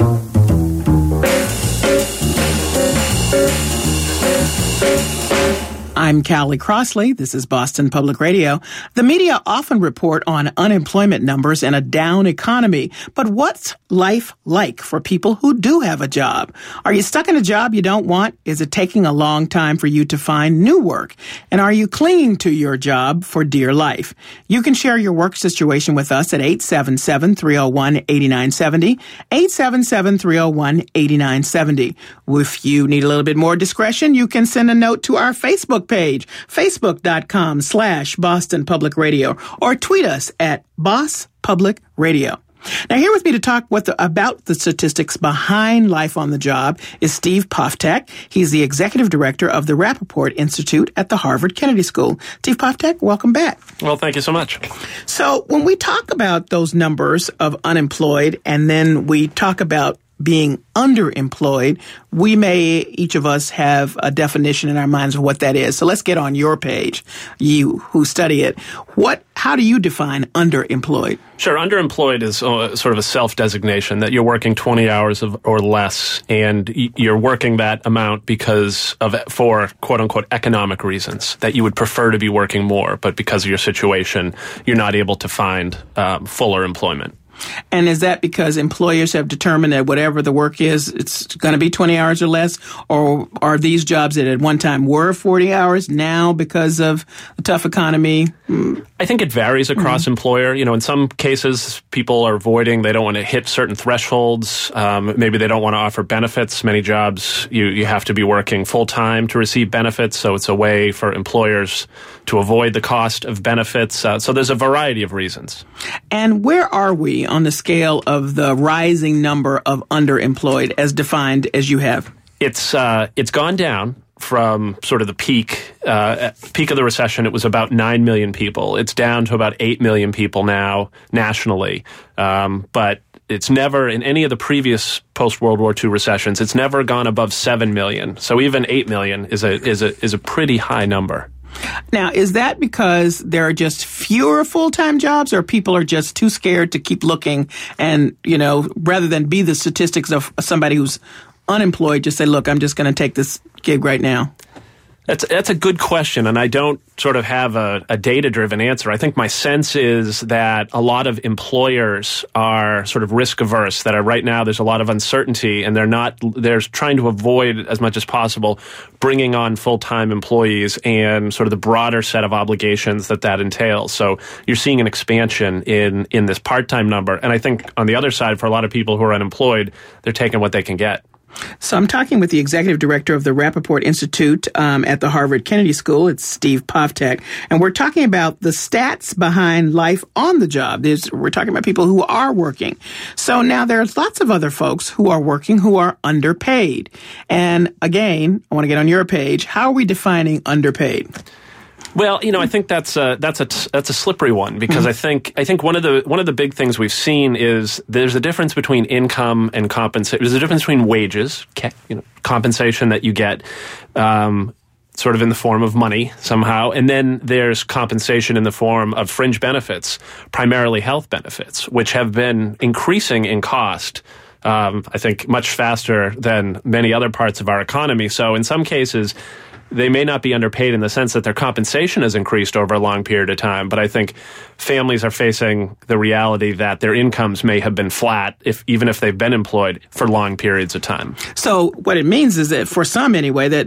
I'm Callie Crossley. This is Boston Public Radio. The media often report on unemployment numbers and a down economy. But what's life like for people who do have a job? Are you stuck in a job you don't want? Is it taking a long time for you to find new work? And are you clinging to your job for dear life? You can share your work situation with us at 877-301-8970, 877-301-8970. If you need a little bit more discretion, you can send a note to our Facebook page, facebook.com/Boston Public Radio, or tweet us at Boss Public Radio. Now, here with me to talk about the statistics behind life on the job is Steve Poftak. He's the executive director of the Rappaport Institute at the Harvard Kennedy School. Steve Poftak, welcome back. Well, thank you so much. So when we talk about those numbers of unemployed and then we talk about being underemployed, we may, each of us, have a definition in our minds of what that is. So let's get on your page, you who study it. How do you define underemployed? Sure. Underemployed is sort of a self-designation that you're working 20 hours or less, and you're working that amount for quote-unquote economic reasons, that you would prefer to be working more, but because of your situation, you're not able to find fuller employment. And is that because employers have determined that whatever the work is, it's going to be 20 hours or less? Or are these jobs that at one time were 40 hours now because of the tough economy? I think it varies across employer. You know, in some cases, people are avoiding, they don't want to hit certain thresholds. Maybe they don't want to offer benefits. Many jobs, you have to be working full-time to receive benefits. So it's a way for employers to avoid the cost of benefits. So there's a variety of reasons. And where are we on the scale of the rising number of underemployed as defined as you have? It's gone down from sort of the peak of the recession. It was about 9 million people. It's down to about 8 million people now nationally. But it's never, in any of the previous post-World War II recessions, it's never gone above 7 million. So even 8 million is a pretty high number. Now, is that because there are just fewer full-time jobs, or people are just too scared to keep looking and, rather than be the statistics of somebody who's unemployed, just say, look, I'm just going to take this gig right now? That's a good question, and I don't sort of have a data-driven answer. I think my sense is that a lot of employers are sort of risk-averse, that right now there's a lot of uncertainty, and they're trying to avoid as much as possible bringing on full-time employees and sort of the broader set of obligations that entails. So you're seeing an expansion in this part-time number, and I think on the other side, for a lot of people who are unemployed, they're taking what they can get. So I'm talking with the executive director of the Rappaport Institute at the Harvard Kennedy School. It's Steve Poftak. And we're talking about the stats behind life on the job. We're talking about people who are working. So now there's lots of other folks who are working who are underpaid. And again, I want to get on your page. How are we defining underpaid? Well, I think that's a slippery one, because I think one of the big things we've seen is there's a difference between income and compensation. There's a difference between wages, compensation that you get, sort of in the form of money somehow, and then there's compensation in the form of fringe benefits, primarily health benefits, which have been increasing in cost. I think much faster than many other parts of our economy. So in some cases, they may not be underpaid in the sense that their compensation has increased over a long period of time, but I think families are facing the reality that their incomes may have been flat, even if they've been employed for long periods of time. So what it means is that for some anyway, that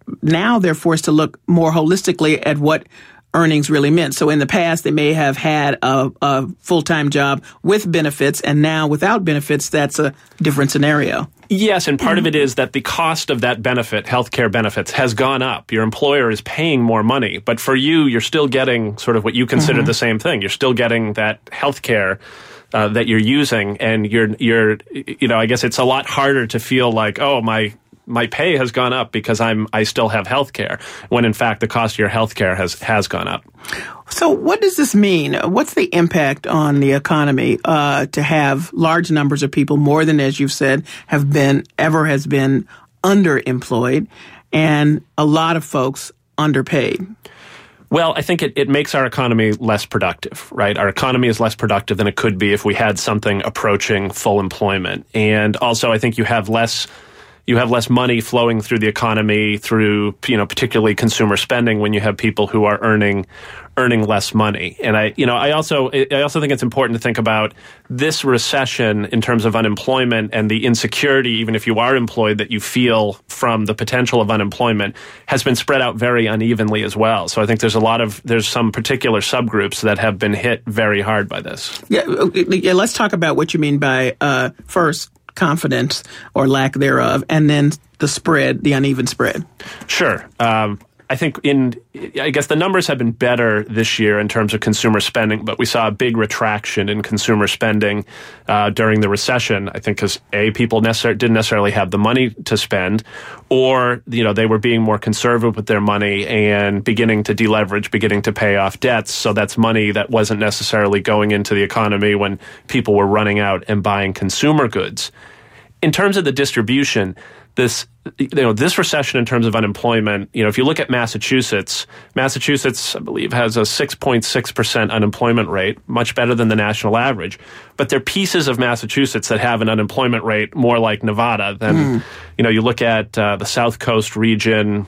now they're forced to look more holistically at what earnings really meant. So in the past, they may have had a full-time job with benefits, and now without benefits, that's a different scenario. Yes, and part of it is that the cost of that benefit, healthcare benefits, has gone up. Your employer is paying more money, but for you're still getting sort of what you consider the same thing. You're still getting that healthcare that you're using, and I guess it's a lot harder to feel like, oh, my pay has gone up because I still have health care, when in fact the cost of your health care has gone up. So what does this mean? What's the impact on the economy to have large numbers of people, more than, as you've said, has been underemployed, and a lot of folks underpaid? Well, I think it makes our economy less productive, right? Our economy is less productive than it could be if we had something approaching full employment. And also, I think you have less money flowing through the economy through, particularly consumer spending when you have people who are earning less money. And I also think it's important to think about this recession in terms of unemployment and the insecurity, even if you are employed, that you feel from the potential of unemployment has been spread out very unevenly as well. So I think there's some particular subgroups that have been hit very hard by this. Yeah, let's talk about what you mean by first confidence or lack thereof, and then the uneven spread. Sure. I think I guess the numbers have been better this year in terms of consumer spending, but we saw a big retraction in consumer spending during the recession. I think because people didn't necessarily have the money to spend, or they were being more conservative with their money and beginning to deleverage, beginning to pay off debts. So that's money that wasn't necessarily going into the economy when people were running out and buying consumer goods. In terms of the distribution, this recession in terms of unemployment, if you look at Massachusetts, I believe, has a 6.6% unemployment rate, much better than the national average. But there are pieces of Massachusetts that have an unemployment rate more like Nevada than, you look at the South Coast region,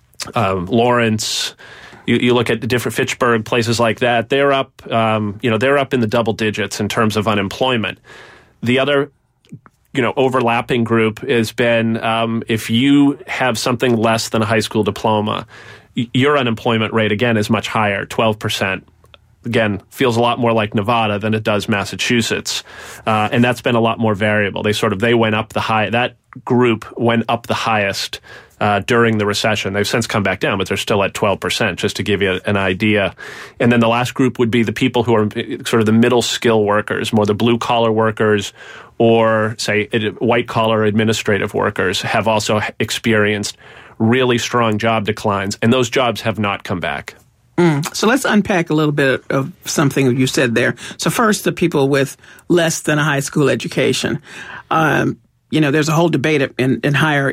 Lawrence. You look at the different Fitchburg, places like that. They're up, they're up in the double digits in terms of unemployment. The other overlapping group has been if you have something less than a high school diploma, your unemployment rate, again, is much higher, 12%. Again, feels a lot more like Nevada than it does Massachusetts. And that's been a lot more variable. They went up that group went up the highest during the recession. They've since come back down, but they're still at 12%, just to give you an idea. And then the last group would be the people who are sort of the middle skill workers, more the blue collar workers, or say white collar administrative workers have also experienced really strong job declines, and those jobs have not come back. So let's unpack a little bit of something you said there. So first, the people with less than a high school education. There's a whole debate in higher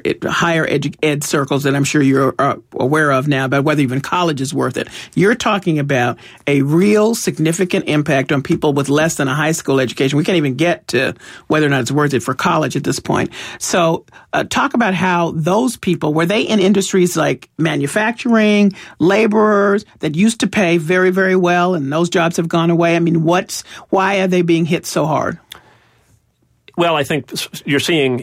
ed circles that I'm sure you're aware of now about whether even college is worth it. You're talking about a real significant impact on people with less than a high school education. We can't even get to whether or not it's worth it for college at this point. So talk about how those people, were they in industries like manufacturing, laborers that used to pay very, very well, and those jobs have gone away? I mean, why are they being hit so hard? Well, I think you're seeing,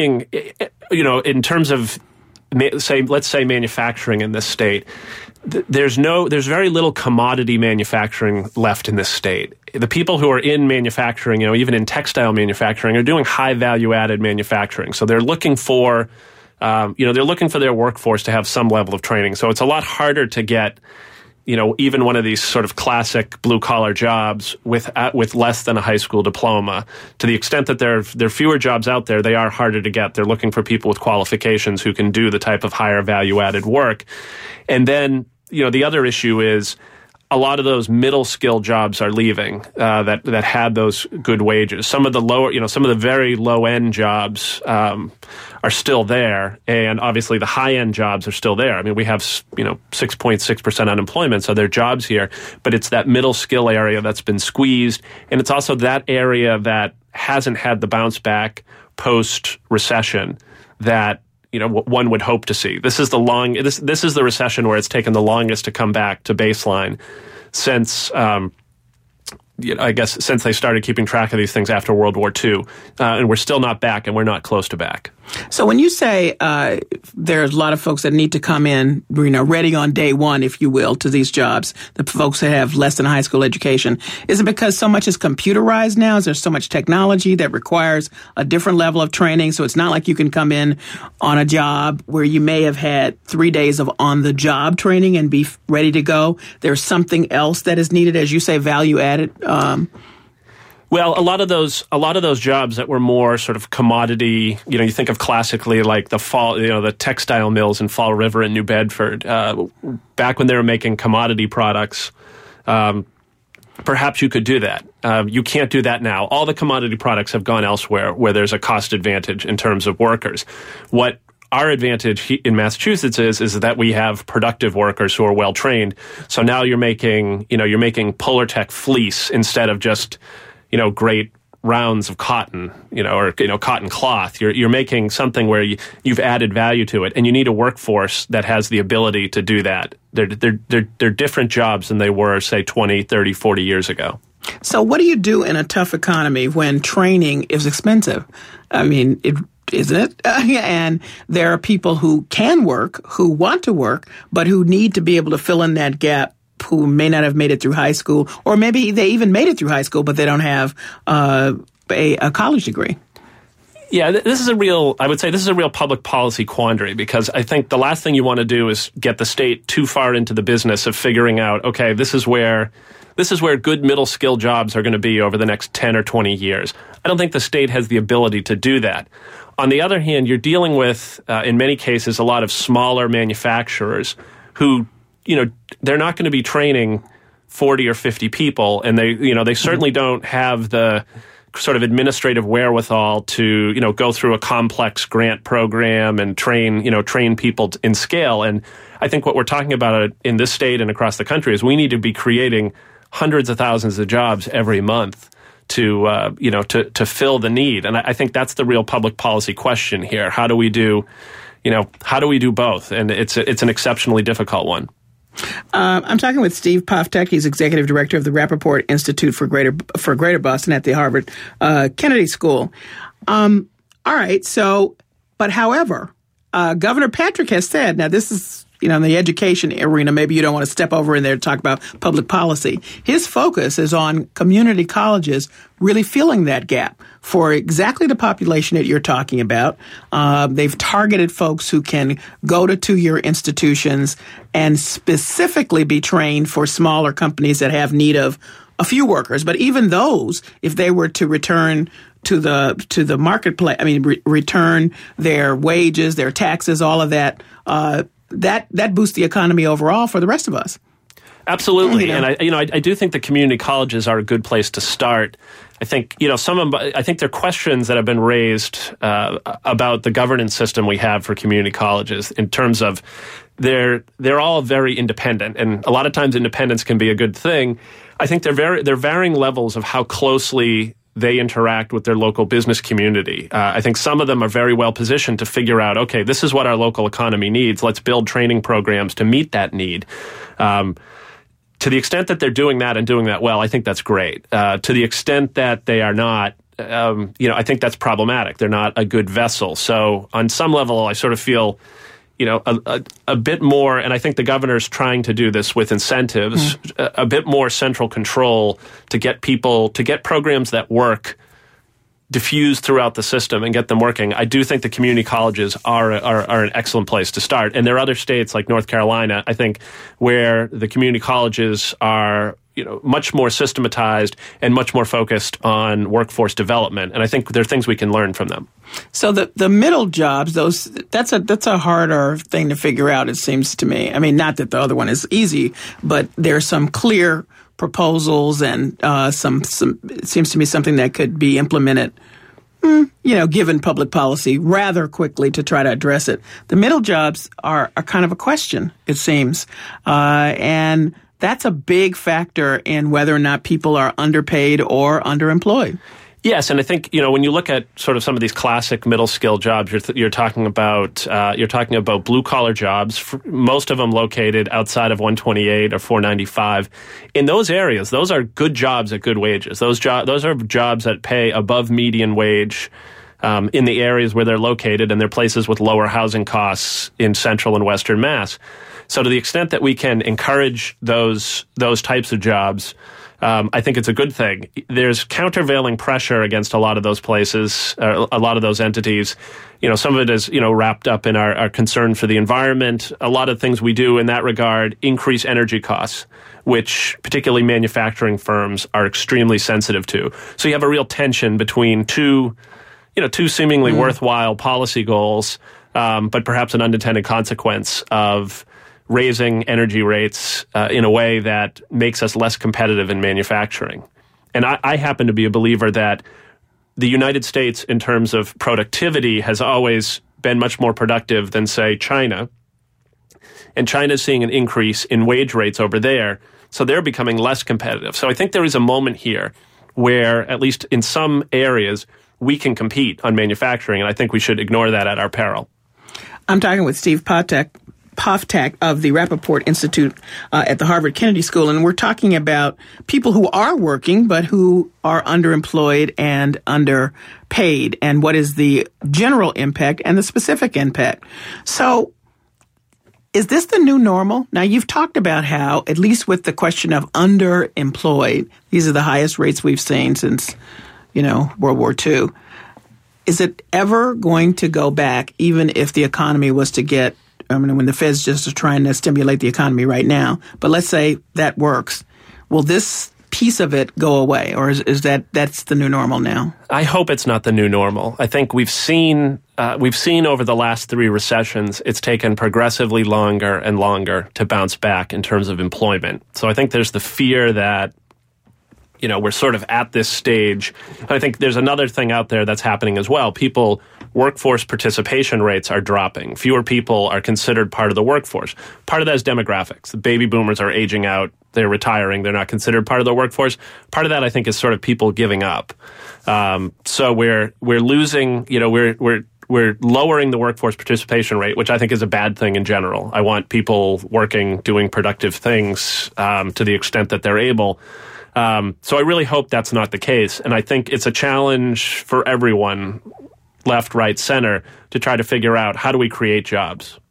in terms of, let's say manufacturing in this state, there's very little commodity manufacturing left in this state. The people who are in manufacturing, even in textile manufacturing, are doing high value added manufacturing. So they're looking for, their workforce to have some level of training. So it's a lot harder to get, even one of these sort of classic blue-collar jobs with less than a high school diploma. To the extent that there are fewer jobs out there, they are harder to get. They're looking for people with qualifications who can do the type of higher value-added work. And then, the other issue is a lot of those middle skill jobs are leaving that had those good wages. Some of the very low end jobs are still there, and obviously the high end jobs are still there. I mean, we have 6.6% unemployment, so there are jobs here, but it's that middle skill area that's been squeezed, and it's also that area that hasn't had the bounce back post recession that one would hope to see. This is the recession where it's taken the longest to come back to baseline since since they started keeping track of these things after World War II. And we're still not back, and we're not close to back. So when you say there's a lot of folks that need to come in, ready on day one, if you will, to these jobs, the folks that have less than a high school education, is it because so much is computerized now? Is there so much technology that requires a different level of training? So it's not like you can come in on a job where you may have had 3 days of on-the-job training and be ready to go. There's something else that is needed, as you say, value-added. Well, a lot of those jobs that were more sort of commodity, you think of classically like the textile mills in Fall River in New Bedford, back when they were making commodity products, perhaps you could do that. You can't do that now. All the commodity products have gone elsewhere where there's a cost advantage in terms of workers. What our advantage in Massachusetts is that we have productive workers who are well trained. So now you're making Polartec fleece instead of just, great rounds of cotton, or cotton cloth. You're making something where you've added value to it, and you need a workforce that has the ability to do that. They're different jobs than they were, say, 20, 30, 40 years ago. So what do you do in a tough economy when training is expensive? I mean, isn't it? And there are people who can work, who want to work, but who need to be able to fill in that gap, who may not have made it through high school, or maybe they even made it through high school, but they don't have a college degree. Yeah, I would say this is a real public policy quandary, because I think the last thing you want to do is get the state too far into the business of figuring out, okay, this is where good middle skill jobs are going to be over the next 10 or 20 years. I don't think the state has the ability to do that. On the other hand, you're dealing with, in many cases, a lot of smaller manufacturers who, they're not going to be training 40 or 50 people, and they certainly don't have the sort of administrative wherewithal to, go through a complex grant program and train people in scale. And I think what we're talking about in this state and across the country is we need to be creating hundreds of thousands of jobs every month to fill the need. And I think that's the real public policy question here. How do we do both? And it's an exceptionally difficult one. I'm talking with Steve Poftek. He's executive director of the Rappaport Institute for Greater Boston at the Harvard Kennedy School. All right. So, but however, Governor Patrick has said, now this is, in the education arena, maybe you don't want to step over in there to talk about public policy. His focus is on community colleges really filling that gap for exactly the population that you're talking about. They've targeted folks who can go to two-year institutions and specifically be trained for smaller companies that have need of a few workers. But even those, if they were to return to the marketplace, return their wages, their taxes, all of that, that boosts the economy overall for the rest of us. Absolutely, and I do think the community colleges are a good place to start. I think there are questions that have been raised about the governance system we have for community colleges in terms of they're all very independent, and a lot of times independence can be a good thing. I think they're varying levels of how closely they interact with their local business community. I think some of them are very well positioned to figure out, okay, this is what our local economy needs. Let's build training programs to meet that need. To the extent that they're doing that and doing that well, I think that's great. To the extent that they are not, I think that's problematic. They're not a good vessel. So on some level, I sort of feel, a bit more, and I think the governor's trying to do this with incentives, a bit more central control to get programs that work diffused throughout the system and get them working. I do think the community colleges are an excellent place to start. And there are other states like North Carolina, I think, where the community colleges are much more systematized and much more focused on workforce development. And I think there are things we can learn from them. So the middle jobs, that's a harder thing to figure out, it seems to me. I mean, not that the other one is easy, but there's some clear proposals and some it seems to me something that could be implemented, given public policy rather quickly to try to address it. The middle jobs are kind of a question, it seems, and that's a big factor in whether or not people are underpaid or underemployed. Yes, and I think when you look at sort of some of these classic middle skill jobs, you're talking about blue collar jobs, most of them located outside of 128 or 495. In those areas, those are good jobs at good wages. Those are jobs that pay above median wage in the areas where they're located, and they're places with lower housing costs in central and western Mass. So to the extent that we can encourage those types of jobs, I think it's a good thing. There's countervailing pressure against a lot of those places, a lot of those entities. Some of it is, wrapped up in our concern for the environment. A lot of things we do in that regard increase energy costs, which particularly manufacturing firms are extremely sensitive to. So you have a real tension between two seemingly worthwhile policy goals, but perhaps an unintended consequence of raising energy rates in a way that makes us less competitive in manufacturing. And I happen to be a believer that the United States, in terms of productivity, has always been much more productive than, say, China. And China's seeing an increase in wage rates over there, so they're becoming less competitive. So I think there is a moment here where, at least in some areas, we can compete on manufacturing, and I think we should ignore that at our peril. I'm talking with Steve Poftak of the Rappaport Institute at the Harvard Kennedy School, and we're talking about people who are working but who are underemployed and underpaid, and what is the general impact and the specific impact. So is this the new normal? Now, you've talked about how, at least with the question of underemployed, these are the highest rates we've seen since, World War II. Is it ever going to go back, even if the economy was to get, when the Fed's just trying to stimulate the economy right now, but let's say that works, will this piece of it go away, or is that's the new normal now? I hope it's not the new normal. I think we've seen over the last 3 recessions, it's taken progressively longer and longer to bounce back in terms of employment. So I think there's the fear that, we're sort of at this stage. I think there's another thing out there that's happening as well. Workforce participation rates are dropping. Fewer people are considered part of the workforce. Part of that is demographics. The baby boomers are aging out. They're retiring. They're not considered part of the workforce. Part of that, I think, is sort of people giving up. So we're losing, we're lowering the workforce participation rate, which I think is a bad thing in general. I want people working, doing productive things to the extent that they're able. So I really hope that's not the case. And I think it's a challenge for everyone, left, right, center, to try to figure out how do we create jobs.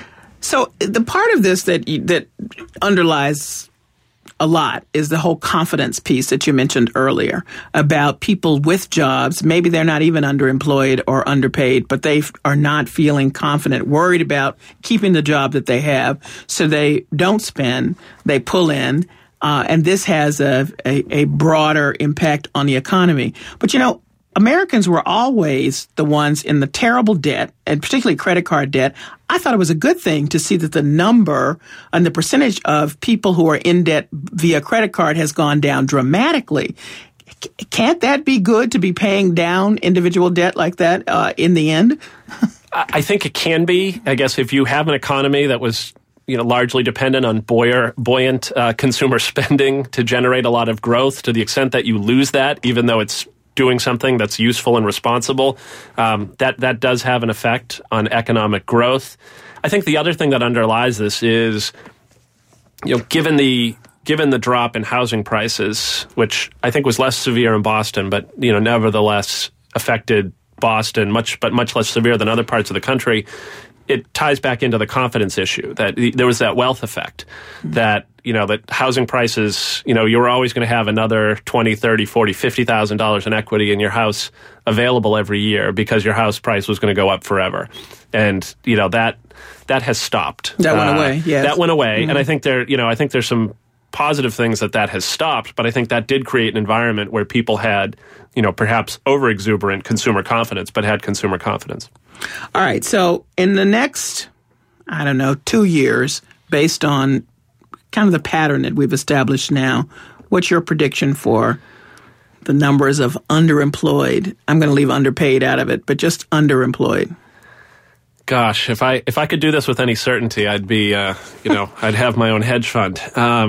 So the part of this that underlies a lot is the whole confidence piece that you mentioned earlier about people with jobs. Maybe they're not even underemployed or underpaid, but they are not feeling confident, worried about keeping the job that they have. So they don't spend, they pull in. And this has a broader impact on the economy. But, Americans were always the ones in the terrible debt, and particularly credit card debt. I thought it was a good thing to see that the number and the percentage of people who are in debt via credit card has gone down dramatically. Can't that be good, to be paying down individual debt like that in the end? I think it can be. I guess if you have an economy that was largely dependent on buoyant consumer spending to generate a lot of growth, to the extent that you lose that, even though it's doing something that's useful and responsible, that does have an effect on economic growth. I think the other thing that underlies this is, given the drop in housing prices, which I think was less severe in Boston, but nevertheless affected Boston much less severe than other parts of the country. It ties back into the confidence issue, that there was that wealth effect, that housing prices, you were always going to have another $20,000, $30,000, $40,000, $50,000 in equity in your house available every year because your house price was going to go up forever. And, that has stopped. That went away, yes. That went away. Mm-hmm. And I think there's some positive things that has stopped, but I think that did create an environment where people had, perhaps over-exuberant consumer confidence, but had consumer confidence. All right. So in the next, 2 years, based on kind of the pattern that we've established now, what's your prediction for the numbers of underemployed? I'm going to leave underpaid out of it, but just underemployed. Gosh, if I could do this with any certainty, I'd be, I'd have my own hedge fund.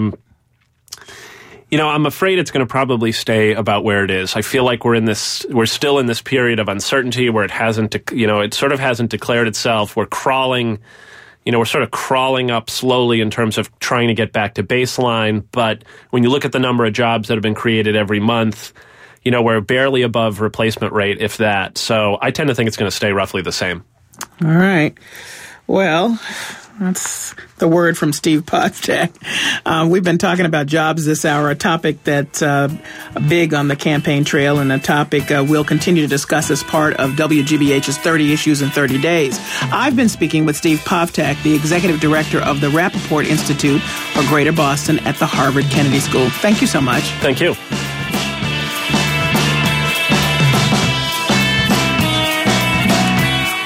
I'm afraid it's going to probably stay about where it is. I feel like we're still in this period of uncertainty where it sort of hasn't declared itself. We're crawling, we're sort of crawling up slowly in terms of trying to get back to baseline. But when you look at the number of jobs that have been created every month, we're barely above replacement rate, if that. So I tend to think it's going to stay roughly the same. All right. Well, that's the word from Steve Poftak. We've been talking about jobs this hour, a topic that's big on the campaign trail, and a topic we'll continue to discuss as part of WGBH's 30 Issues in 30 Days. I've been speaking with Steve Poftak, the executive director of the Rappaport Institute for Greater Boston at the Harvard Kennedy School. Thank you so much. Thank you.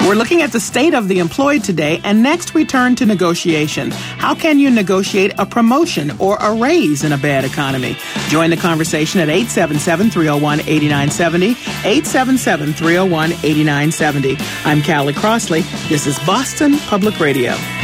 We're looking at the state of the employed today, and next we turn to negotiation. How can you negotiate a promotion or a raise in a bad economy? Join the conversation at 877-301-8970, 877-301-8970. I'm Callie Crossley. This is Boston Public Radio.